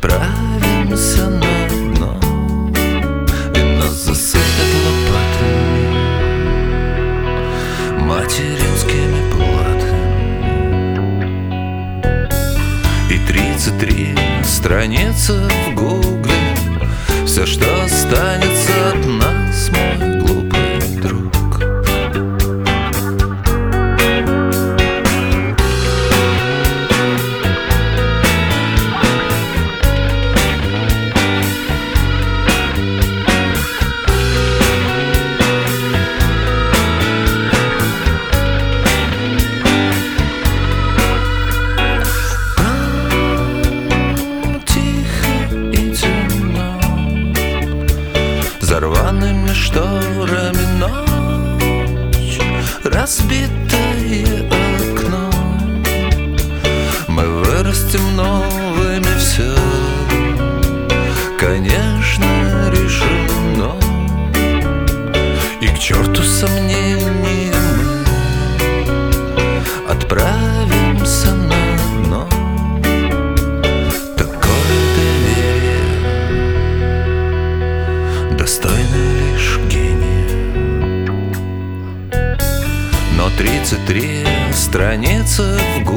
отправимся на дно, и нас засыпят лопатами, материнскими платами. И 33 страницы в гугле, все, что останется от нас, мой глупый друг. За рваными шторами ночь, разбитое окно. Мы вырастем новыми, все, конечно, решено. И к черту сомнения мы отправимся на дно. Достойный лишь гений. Но 33 страницы в